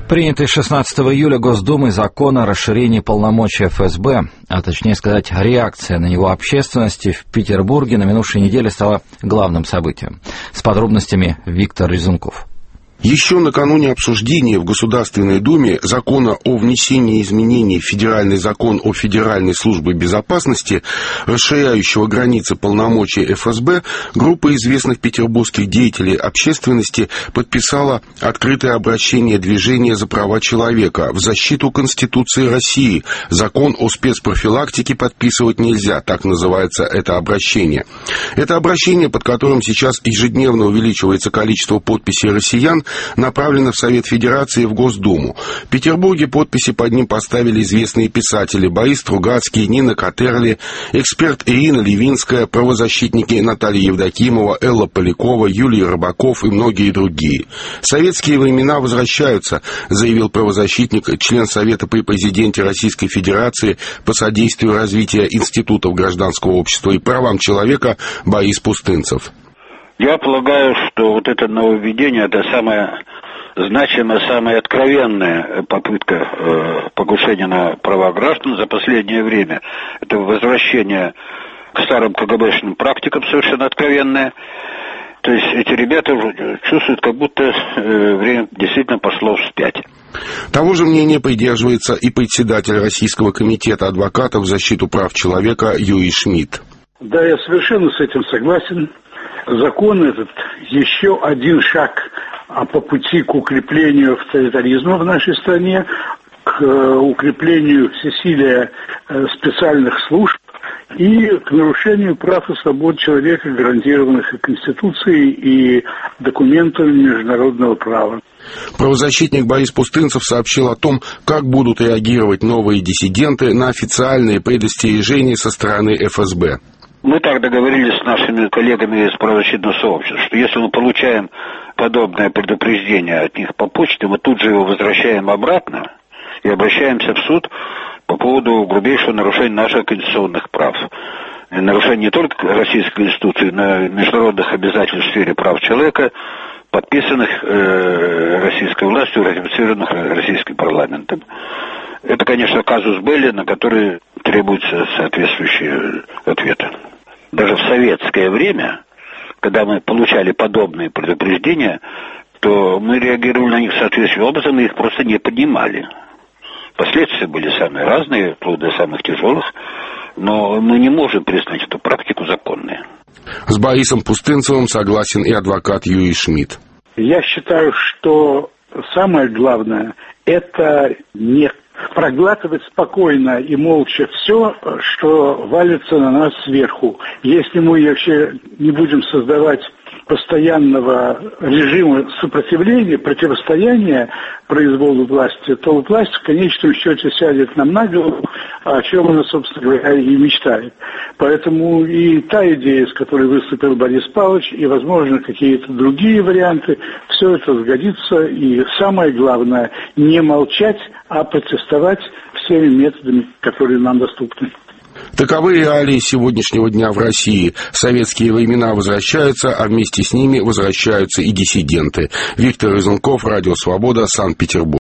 Принятый 16 июля Госдумой закон о расширении полномочий ФСБ, а точнее сказать, реакция на него общественности в Петербурге на минувшей неделе стала главным событием. С подробностями Виктор Резунков. Еще накануне обсуждения в Государственной Думе закона о внесении изменений в Федеральный закон о Федеральной службе безопасности, расширяющего границы полномочий ФСБ, группа известных петербургских деятелей общественности подписала открытое обращение движения за права человека в защиту Конституции России. Закон о спецпрофилактике подписывать нельзя, так называется это обращение. Это обращение, под которым сейчас ежедневно увеличивается количество подписей россиян, направлено в Совет Федерации и в Госдуму. В Петербурге подписи под ним поставили известные писатели Борис Стругацкий, Нина Катерли, эксперт Ирина Левинская, правозащитники Наталья Евдокимова, Элла Полякова, Юлий Рыбаков и многие другие. Советские времена возвращаются, заявил правозащитник, член Совета при президенте Российской Федерации по содействию развития институтов гражданского общества и правам человека Борис Пустынцев. Я полагаю, что вот это нововведение – это самая значимая, самая откровенная попытка покушения на права граждан за последнее время. Это возвращение к старым КГБшным практикам совершенно откровенное. То есть эти ребята чувствуют, как будто время действительно пошло вспять. Того же мнения придерживается и председатель Российского комитета адвокатов в защиту прав человека Юрий Шмидт. Да, я совершенно с этим согласен. Закон этот еще один шаг по пути к укреплению авторитаризма в нашей стране, к укреплению всесилия специальных служб и к нарушению прав и свобод человека, гарантированных и Конституцией, и документами международного права. Правозащитник Борис Пустынцев сообщил о том, как будут реагировать новые диссиденты на официальные предостережения со стороны ФСБ. Мы так договорились с нашими коллегами из правозащитного сообщества, что если мы получаем подобное предупреждение от них по почте, мы тут же его возвращаем обратно и обращаемся в суд по поводу грубейшего нарушения наших конституционных прав. И нарушение не только Российской Конституции, но и международных обязательств в сфере прав человека, подписанных российской властью, ратифицированных российским парламентом. Это, конечно, казус белли, на который требуются соответствующие ответы. Даже в советское время, когда мы получали подобные предупреждения, то мы реагировали на них соответствующим образом и их просто не поднимали. Последствия были самые разные, вплоть до самых тяжелых, но мы не можем признать эту практику законной. С Борисом Пустынцевым согласен и адвокат Юрий Шмидт. Я считаю, что самое главное – это не проглатывать спокойно и молча все, что валится на нас сверху. Если мы вообще не будем создавать постоянного режима сопротивления, противостояния произволу власти, то власть в конечном счете сядет нам на голову, о чем она, собственно говоря, и мечтает. Поэтому и та идея, с которой выступил Борис Павлович, и, возможно, какие-то другие варианты, все это сгодится. И самое главное, не молчать, а протестовать всеми методами, которые нам доступны. Таковы реалии сегодняшнего дня в России. Советские времена возвращаются, а вместе с ними возвращаются и диссиденты. Виктор Резунков, Радио Свобода, Санкт-Петербург.